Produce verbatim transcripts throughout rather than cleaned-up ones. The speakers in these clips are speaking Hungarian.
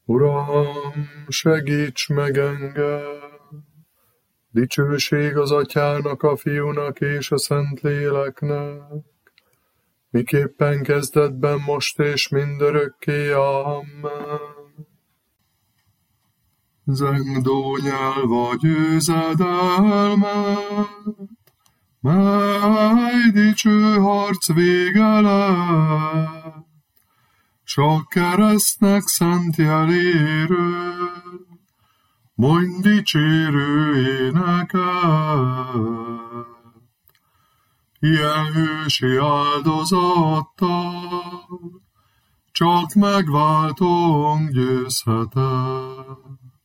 Uram, segíts meg engem! Dicsőség az Atyának, a Fiúnak és a Szentléleknek, miképpen kezdetben, most és mindörökké. Amen. Zengdó nyelv a győzedelmet, mely dicső harc vége lett, sok keresztnek szent jeléről, mondj dicsérő éneket. Ilyen hősi áldozattal csak megváltónk győzhetett.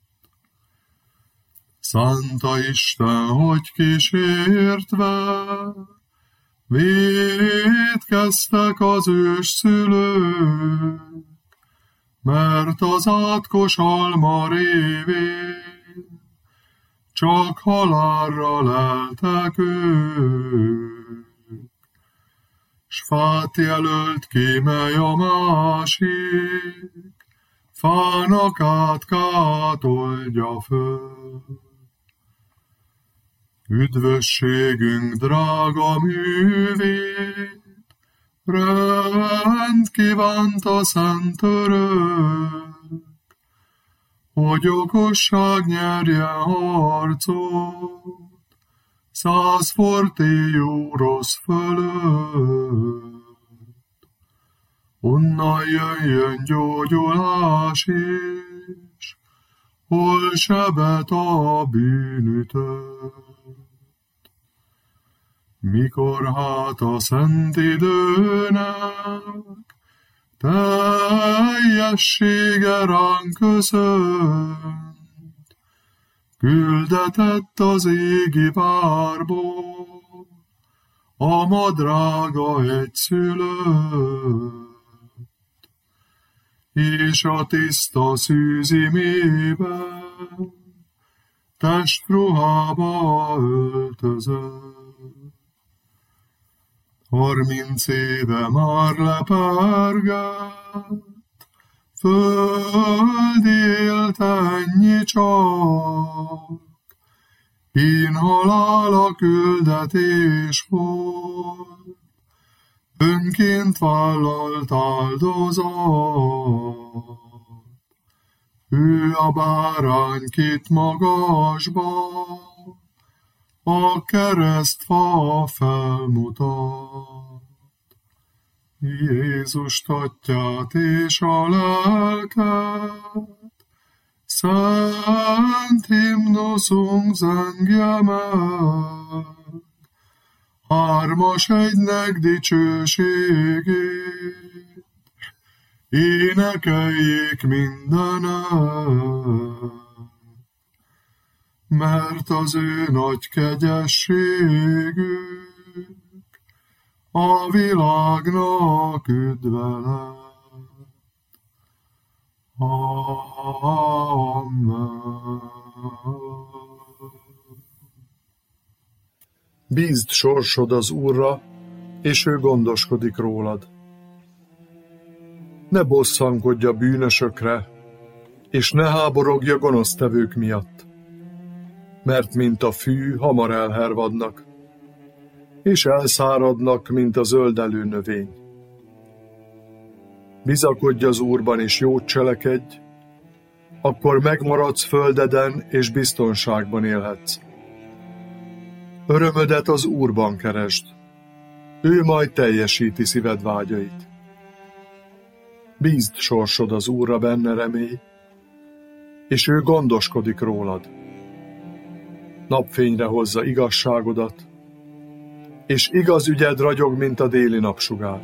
Szánta Isten, hogy kísértve vétkeztek az ősszülők, mert az átkos alma révén csak halálra leltek ők. S fát jelölt ki, mely a másik fának átkát oldja föl. Üdvösségünk drága művét rend kívánt a szent örök, hogy okosság nyerje harcot száz fortélyú rossz fölött. Onnan jöjjön gyógyulás is, hol sebet a bűnütött. Mikor hát a szent időnek teljessége ránk köszönt, küldetett az égi várból a ma drága egyszülött, és a tiszta szűzimében testruhába öltözött. Harminc éve már lepergett, földi élt ennyi csak, kín halála küldetés volt, önként vállalt áldozat. Ő a bárány kit magasba, a keresztfa felmutat. Jézust Atyát és a lelket szent himnuszunk zengje meg, hármas egynek dicsőségét énekeljék mindenek. Mert az ő nagy kegyességük a világnak üdve lett. Amen. Bízd sorsod az Úrra, és ő gondoskodik rólad. Ne bosszankodj a bűnösökre, és ne háborogj a gonosztevők miatt, mert mint a fű, hamar elhervadnak, és elszáradnak, mint a zöldelő növény. Bizakodj az Úrban, és jót cselekedj, akkor megmaradsz földeden, és biztonságban élhetsz. Örömödet az Úrban keresd, ő majd teljesíti szíved vágyait. Bízd sorsod az Úrra, benne remélj, és ő gondoskodik rólad. Napfényre hozza igazságodat, és igaz ügyed ragyog, mint a déli napsugár.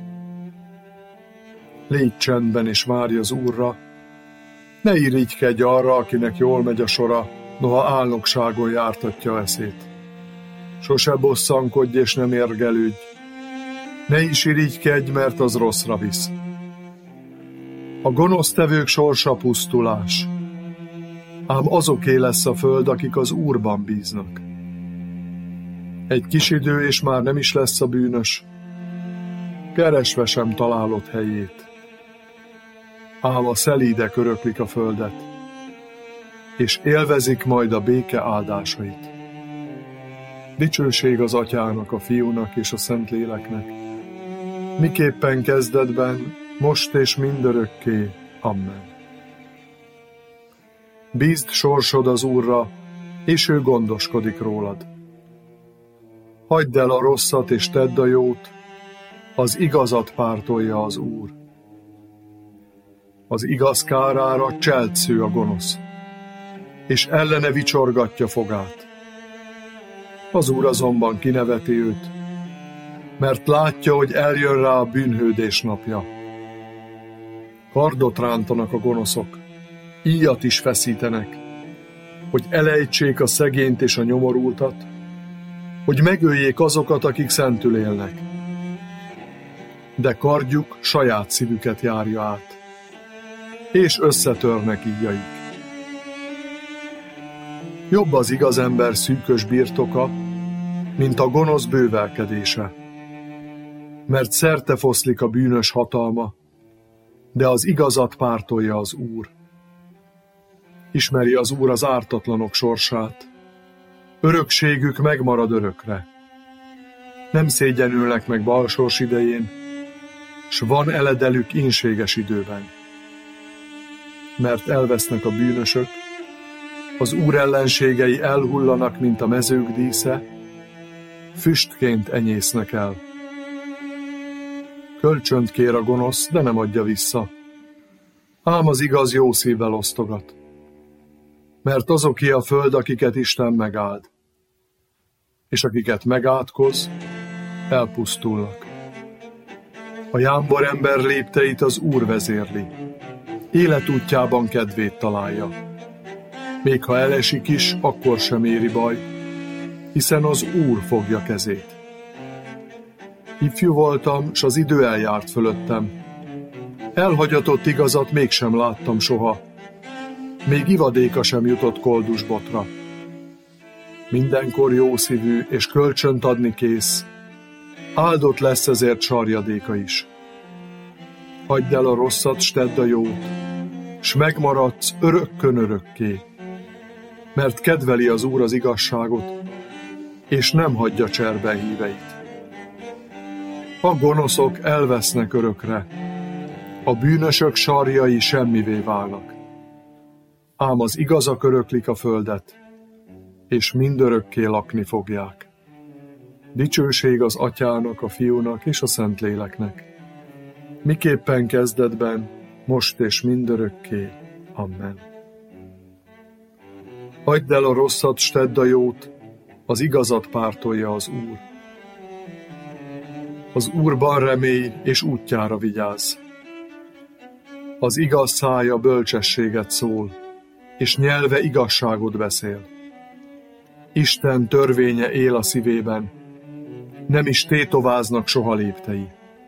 Légy csendben, és várj az Úrra, ne irigykedj arra, akinek jól megy a sora, noha álnokságon jártatja eszét. Sose bosszankodj, és nem érgelődj, ne is irigykedj, mert az rosszra visz. A gonosztevők sorsa pusztulás, ám azoké lesz a föld, akik az Úrban bíznak. Egy kis idő, és már nem is lesz a bűnös, keresve sem találod helyét. ám a szelídek öröklik a földet, és élvezik majd a béke áldásait. Dicsőség az Atyának, a Fiúnak és a Szentléleknek, miképpen kezdetben, most és mindörökké. Amen. Bízd sorsod az Úrra, és ő gondoskodik rólad. Hagyd el a rosszat és tedd a jót, az igazat pártolja az Úr. Az igaz kárára cseltsző a gonosz, és ellene vicsorgatja fogát. Az Úr azonban kineveti őt, mert látja, hogy eljön rá a bűnhődés napja. Kardot rántanak a gonoszok, íjat is feszítenek, hogy elejtsék a szegényt és a nyomorultat, hogy megöljék azokat, akik szentül élnek. De kardjuk saját szívüket járja át, és összetörnek íjaik. Jobb az igaz ember szűkös birtoka, mint a gonosz bővelkedése, mert szerte foszlik a bűnös hatalma, de az igazat pártolja az Úr. Ismeri az Úr az ártatlanok sorsát, örökségük megmarad örökre. Nem szégyenülnek meg balsors idején, s van eledelük ínséges időben. Mert elvesznek a bűnösök, az Úr ellenségei elhullanak, mint a mezők dísze, füstként enyésznek el. Kölcsönt kér a gonosz, de nem adja vissza, ám az igaz jó szívvel osztogat. Mert azoké a föld, akiket Isten megáld, és akiket megátkoz, elpusztulnak. A jámbor ember lépteit az Úr vezérli, életútjában kedvét találja. Még ha elesik is, akkor sem éri baj, hiszen az Úr fogja kezét. Ifjú voltam, s az idő eljárt fölöttem. Elhagyatott igazat mégsem láttam soha, még ivadéka sem jutott koldus botra. Mindenkor jószívű és kölcsönt adni kész, áldott lesz ezért sarjadéka is. Hagyd el a rosszat, s tedd a jót, s megmaradsz örökkön örökké, mert kedveli az Úr az igazságot, és nem hagyja cserben híveit. A gonoszok elvesznek örökre, a bűnösök sarjai semmivé válnak. Ám az igazak öröklik a földet, és mindörökké lakni fogják. Dicsőség az Atyának, a Fiúnak és a Szentléleknek, miképpen kezdetben, most és mindörökké. Amen. Hagyd el a rosszat, s tedd a jót, az igazat pártolja az Úr. Az Úrban remélj, és útjára vigyázz. Az igaz szája bölcsességet szól, és nyelve igazságot beszél. Isten törvénye él a szívében, nem is tétováznak soha léptei.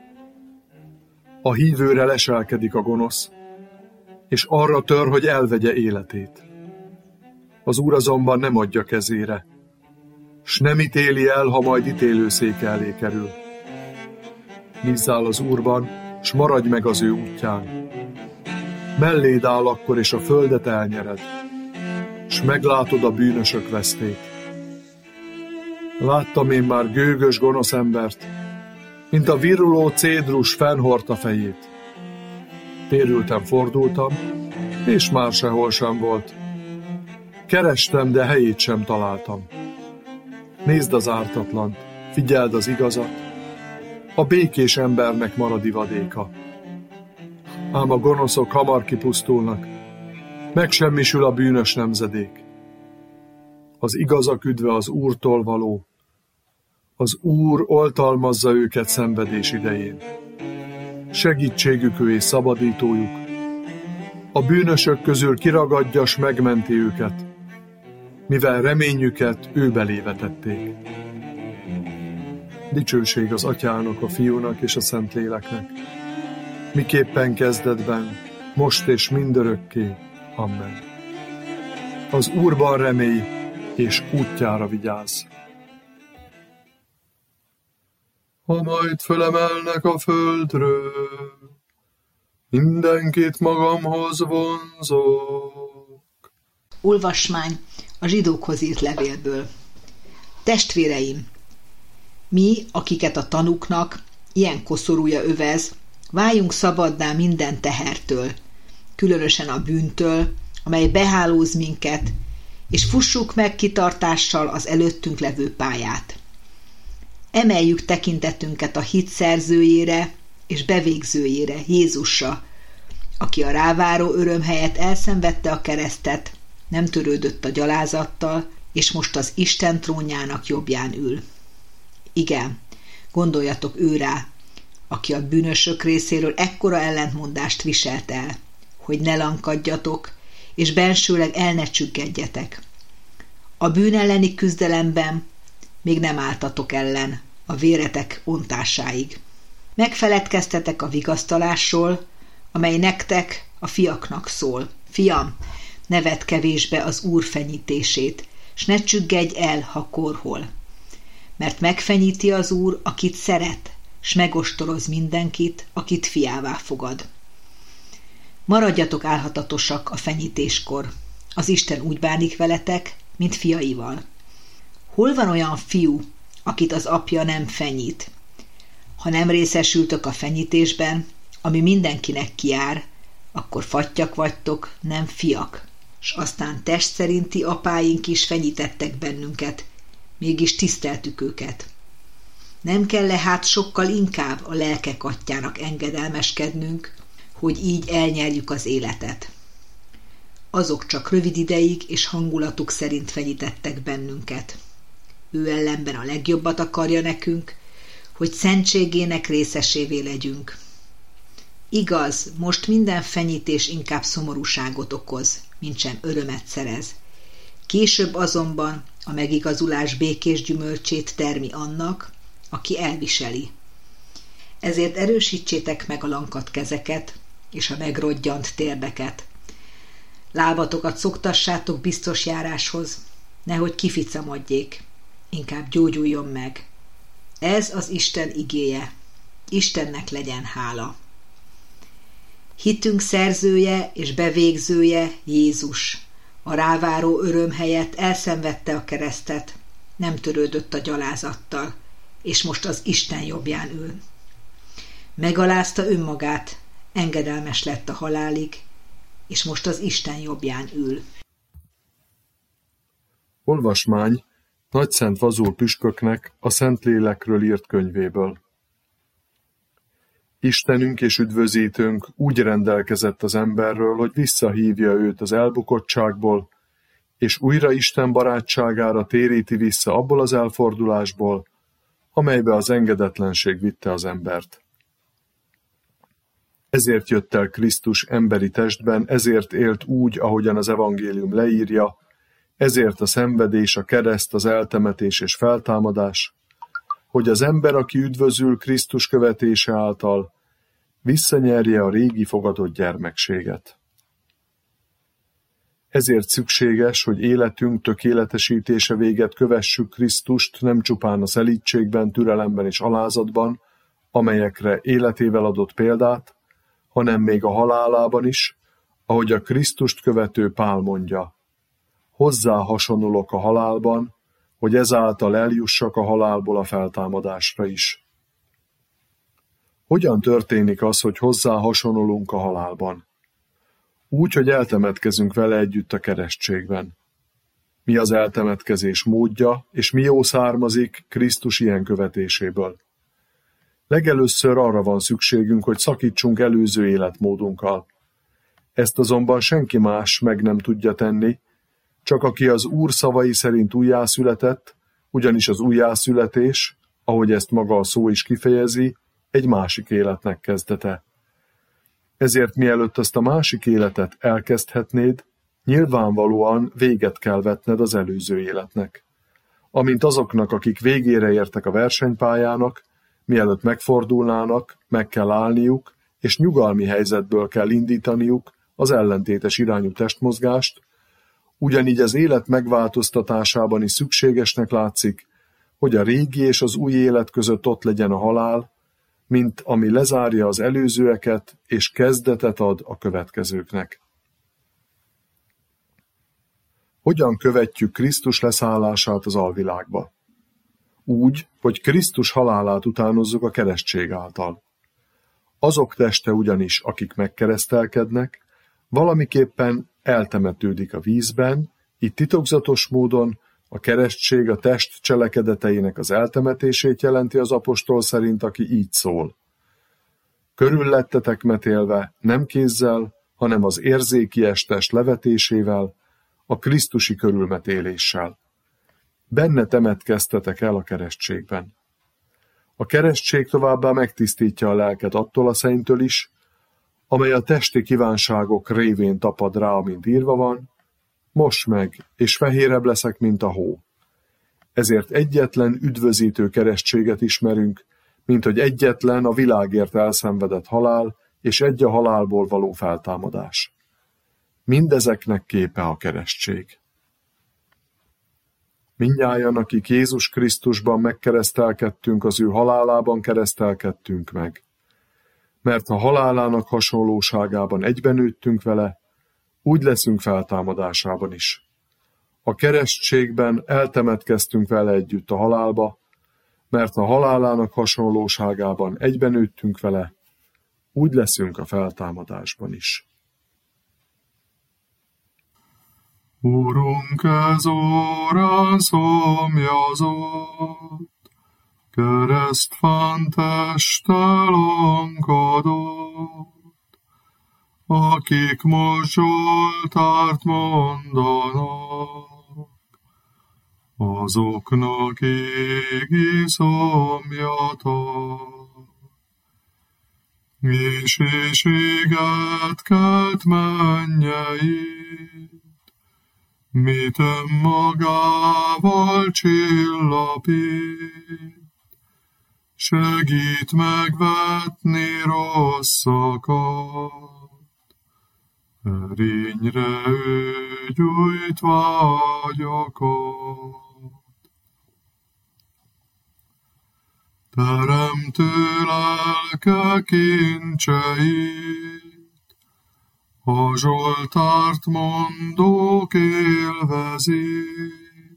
A hívőre leselkedik a gonosz, és arra tör, hogy elvegye életét. Az Úr azonban nem adja kezére, s nem ítéli el, ha majd ítélőszéke elé kerül. Bízzál az Úrban, s maradj meg az ő útján. Melléd áll akkor, és a földet elnyered, s meglátod a bűnösök vesztét. Láttam én már gőgös gonosz embert, mint a viruló cédrus fennhordta fejét. Térültem, fordultam, és már sehol sem volt. Kerestem, de helyét sem találtam. Nézd az ártatlant, figyeld az igazat, a békés embernek marad ivadéka. Ám a gonoszok hamar kipusztulnak, megsemmisül a bűnös nemzedék. Az igazak üdve az Úrtól való, az Úr oltalmazza őket szenvedés idején. Segítségük ő és szabadítójuk, a bűnösök közül kiragadja, s megmenti őket, mivel reményüket ő belé vetették. Dicsőség az Atyának, a Fiúnak és a Szentléleknek, miképpen kezdetben, most és mindörökké. Amen. Az Úrban remélj, és útjára vigyázz. Ha majd fölemelnek a földről, mindenkit magamhoz vonzok. Olvasmány a zsidókhoz írt levélből. Testvéreim, mi, akiket a tanúknak ilyen koszorúja övez, váljunk szabaddá minden tehertől, különösen a bűntől, amely behálóz minket, és fussuk meg kitartással az előttünk levő pályát. Emeljük tekintetünket a hit szerzőjére és bevégzőjére, Jézusra, aki a ráváró öröm helyett elszenvedte a keresztet, nem törődött a gyalázattal, és most az Isten trónjának jobbján ül. Igen, gondoljatok ő rá, aki a bűnösök részéről ekkora ellentmondást viselt el, hogy ne lankadjatok, és bensőleg el ne csüggedjetek. A bűn elleni küzdelemben még nem álltatok ellen a véretek ontásáig. Megfeledkeztetek a vigasztalásról, amely nektek a fiaknak szól. Fiam, ne vedd kevésbe az Úr fenyítését, s ne csüggedj el, ha korhol. Mert megfenyíti az Úr, akit szeret, s megostoroz mindenkit, akit fiává fogad. Maradjatok álhatatosak a fenyítéskor. Az Isten úgy bánik veletek, mint fiaival. Hol van olyan fiú, akit az apja nem fenyít? Ha nem részesültök a fenyítésben, ami mindenkinek kijár, akkor fattyak vagytok, nem fiak. S aztán test szerinti apáink is fenyítettek bennünket, mégis tiszteltük őket. Nem kell-e hát sokkal inkább a lelkek atyjának engedelmeskednünk, hogy így elnyerjük az életet? Azok csak rövid ideig és hangulatuk szerint fenyítettek bennünket. Ő ellenben a legjobbat akarja nekünk, hogy szentségének részesévé legyünk. Igaz, most minden fenyítés inkább szomorúságot okoz, mintsem örömet szerez. Később azonban a megigazulás békés gyümölcsét termi annak, aki elviseli. Ezért erősítsétek meg a lankadt kezeket és a megrodgyant térdeket. Lábatokat szoktassátok biztos járáshoz, nehogy kificamodjék, inkább gyógyuljon meg. Ez az Isten igéje. Istennek legyen hála. Hitünk szerzője és bevégzője Jézus. A ráváró öröm helyett elszenvedte a keresztet, nem törődött a gyalázattal, és most az Isten jobbján ül. Megalázta önmagát, engedelmes lett a halálig, és most az Isten jobbján ül. Olvasmány Nagyszent Vazul püspöknek a Szentlélekről írt könyvéből. Istenünk és üdvözítőnk úgy rendelkezett az emberről, hogy visszahívja őt az elbukottságból, és újra Isten barátságára téríti vissza abból az elfordulásból, amelybe az engedetlenség vitte az embert. Ezért jött el Krisztus emberi testben, ezért élt úgy, ahogyan az evangélium leírja, ezért a szenvedés, a kereszt, az eltemetés és feltámadás, hogy az ember, aki üdvözül Krisztus követése által, visszanyerje a régi fogadott gyermekséget. Ezért szükséges, hogy életünk tökéletesítése véget kövessük Krisztust nem csupán a szelídségben, türelemben és alázatban, amelyekre életével adott példát, hanem még a halálában is, ahogy a Krisztust követő Pál mondja. Hozzá hasonlulok a halálban, hogy ezáltal eljussak a halálból a feltámadásra is. Hogyan történik az, hogy hozzá hasonlulunk a halálban? Úgy, hogy eltemetkezünk vele együtt a keresztségben. Mi az eltemetkezés módja, és mi jó származik Krisztus ilyen követéséből? Legelőször arra van szükségünk, hogy szakítsunk előző életmódunkkal. Ezt azonban senki más meg nem tudja tenni, csak aki az Úr szavai szerint újjászületett, ugyanis az újjászületés, ahogy ezt maga a szó is kifejezi, egy másik életnek kezdete. Ezért mielőtt azt a másik életet elkezdhetnéd, nyilvánvalóan véget kell vetned az előző életnek. Amint azoknak, akik végére értek a versenypályának, mielőtt megfordulnának, meg kell állniuk, és nyugalmi helyzetből kell indítaniuk az ellentétes irányú testmozgást, ugyanígy az élet megváltoztatásában is szükségesnek látszik, hogy a régi és az új élet között ott legyen a halál, mint ami lezárja az előzőeket, és kezdetet ad a következőknek. Hogyan követjük Krisztus leszállását az alvilágba? Úgy, hogy Krisztus halálát utánozzuk a keresztség által. Azok teste ugyanis, akik megkeresztelkednek, valamiképpen eltemetődik a vízben, így titokzatos módon a keresztség a test cselekedeteinek az eltemetését jelenti az apostol szerint, aki így szól. Körül lettetek metélve, nem kézzel, hanem az érzékies test levetésével, a krisztusi körülmetéléssel. Benne temetkeztetek el a keresztségben. A keresztség továbbá megtisztítja a lelket attól a szennystől is, amely a testi kívánságok révén tapad rá, amint írva van, moss meg, és fehérebb leszek, mint a hó. Ezért egyetlen üdvözítő keresztséget ismerünk, mint hogy egyetlen a világért elszenvedett halál, és egy a halálból való feltámadás. Mindezeknek képe a keresztség. Mindnyájan, akik Jézus Krisztusban megkeresztelkedtünk, az ő halálában keresztelkedtünk meg. Mert ha halálának hasonlóságában egyben nőttünk vele, úgy leszünk feltámadásában is. A keresztségben eltemetkeztünk vele együtt a halálba, mert a halálának hasonlóságában egyben nőttünk vele, úgy leszünk a feltámadásban is. Urunk, ez órán szomjazott, keresztfán testelankadott, akik most Zsoltárt mondanak, azoknak égi szomjatak. És éjséget kelt mennyeit, mit önmagával csillapít, segít megvetni rosszakat, erényre ő gyújt vágyakat. Teremtő lelke kincseit, a Zsoltárt mondók élvezik,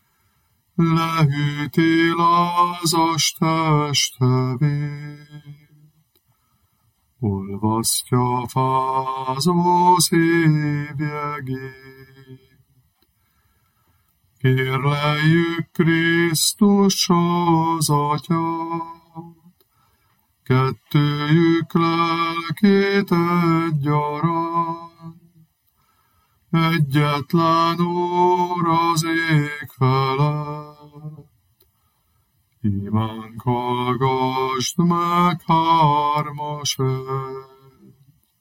lehűti lázas testvét, olvasztja fázó szívjegét. Kérleljük Krisztus az Atyát, kettőjük lelkét egyaránt, egyetlen Úr az ég felett. Imánk hallgasd meg, hármas egy.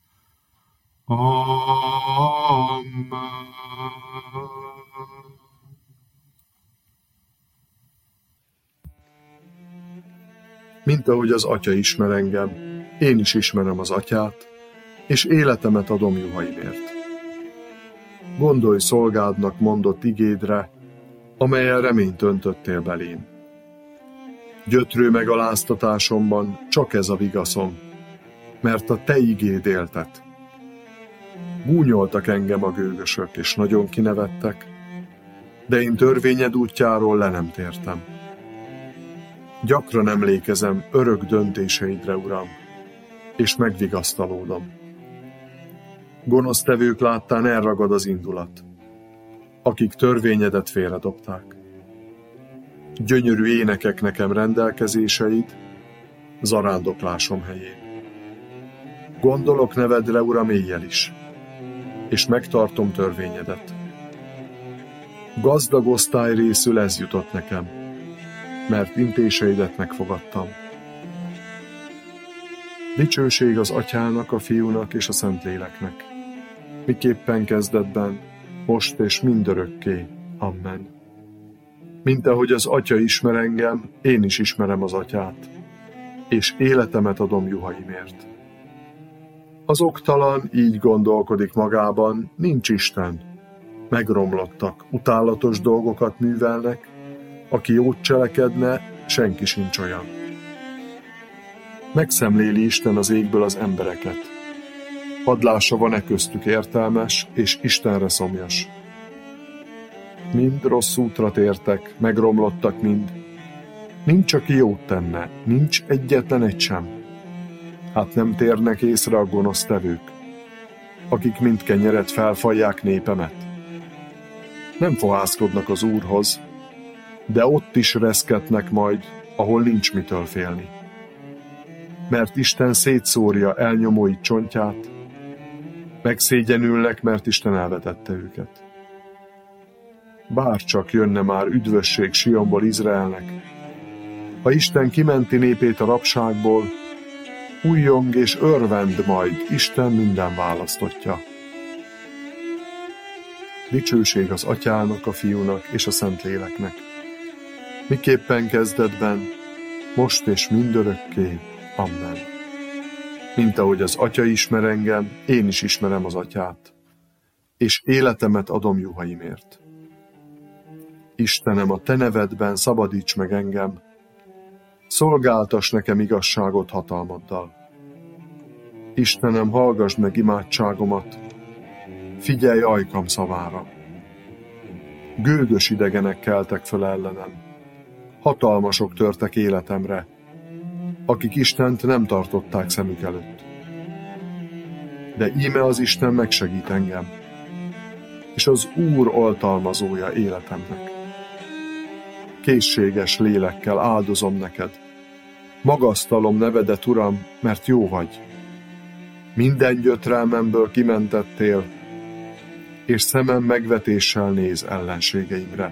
Amen. Mint ahogy az Atya ismer engem, én is ismerem az Atyát, és életemet adom juhaimért. Gondolj szolgádnak mondott igédre, amelyen reményt öntöttél belém. Gyötrő megaláztatásomban csak ez a vigaszom, mert a te igéd éltet. Gúnyoltak engem a gőgösök, és nagyon kinevettek, de én törvényed útjáról le nem tértem. Gyakran emlékezem örök döntéseidre, Uram, és megvigasztalódom. Gonosztevők láttán elragad az indulat, akik törvényedet félredobták. Gyönyörű énekek nekem rendelkezéseid, zarándoklásom helyén. Gondolok nevedre, Uram, éjjel is, és megtartom törvényedet. Gazdag osztály részül ez jutott nekem, mert intéseidet megfogadtam. Dicsőség az Atyának, a Fiúnak és a Szentléleknek, miképpen kezdetben, most és mindörökké. Amen. Mint ahogy az Atya ismer engem, én is ismerem az Atyát, és életemet adom juhaimért. Az oktalan így gondolkodik magában, nincs Isten. Megromlottak, utálatos dolgokat művelnek, aki jót cselekedne, senki sincs olyan. Megszemléli Isten az égből az embereket. Hadd lássa, van-e köztük értelmes és Istenre szomjas. Mind rossz útra tértek, megromlottak mind. Nincs, aki jót tenne, nincs egyetlen egy sem. Hát nem térnek észre a gonosz tevők, akik mind kenyeret felfalják népemet. Nem fohászkodnak az Úrhoz, de ott is reszketnek majd, ahol nincs mitől félni. Mert Isten szétszórja elnyomói csontját, megszégyenülnek, mert Isten elvetette őket. Bárcsak jönne már üdvösség Sionból Izraelnek, ha Isten kimenti népét a rabságból, újjong és örvend majd Isten minden választottja. Dicsőség az Atyának, a Fiúnak és a Szentléleknek, miképpen kezdetben, most és mindörökké. Amen. Mint ahogy az Atya ismer engem, én is ismerem az Atyát, és életemet adom juhaimért. Istenem, a Te nevedben szabadíts meg engem, szolgáltass nekem igazságot hatalmaddal. Istenem, hallgass meg imádságomat, figyelj ajkam szavára. Gőgös idegenek keltek föl ellenem, hatalmasok törtek életemre, akik Istent nem tartották szemük előtt. De íme az Isten megsegít engem, és az Úr oltalmazója életemnek. Készséges lélekkel áldozom neked, magasztalom nevedet, Uram, mert jó vagy. Minden gyötrelmemből kimentettél, és szemem megvetéssel néz ellenségeimre.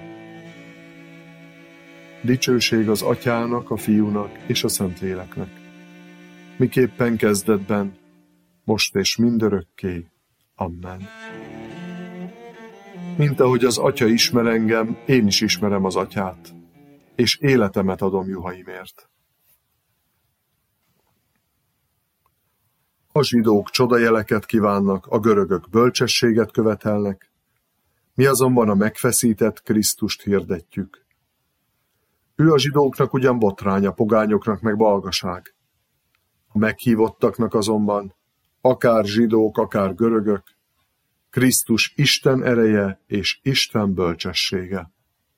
Dicsőség az Atyának, a Fiúnak és a Szentléleknek, miképpen kezdetben, most és mindörökké. Amen. Mint ahogy az Atya ismer engem, én is ismerem az Atyát, és életemet adom juhaimért. A zsidók csodajeleket kívánnak, a görögök bölcsességet követelnek, mi azonban a megfeszített Krisztust hirdetjük. Ő a zsidóknak ugyan botrány, a pogányoknak meg balgaság. A meghívottaknak azonban, akár zsidók, akár görögök, Krisztus Isten ereje és Isten bölcsessége.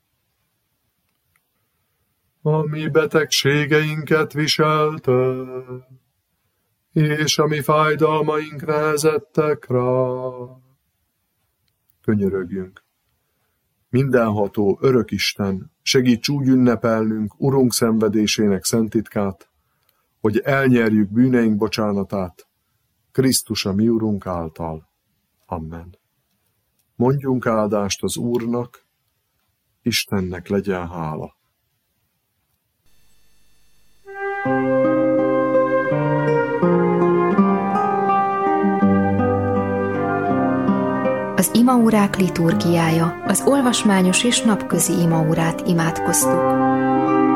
A mi betegségeinket viselte, és a mi fájdalmaink nehezettek rá. Könyörögjünk. Mindenható, örök Isten, segíts úgy ünnepelnünk Urunk szenvedésének szent titkát, hogy elnyerjük bűneink bocsánatát, Krisztus a mi Urunk által. Amen. Mondjunk áldást az Úrnak, Istennek legyen hála. Az imaórák liturgiája, az olvasmányos és napközi imaórát imádkoztuk.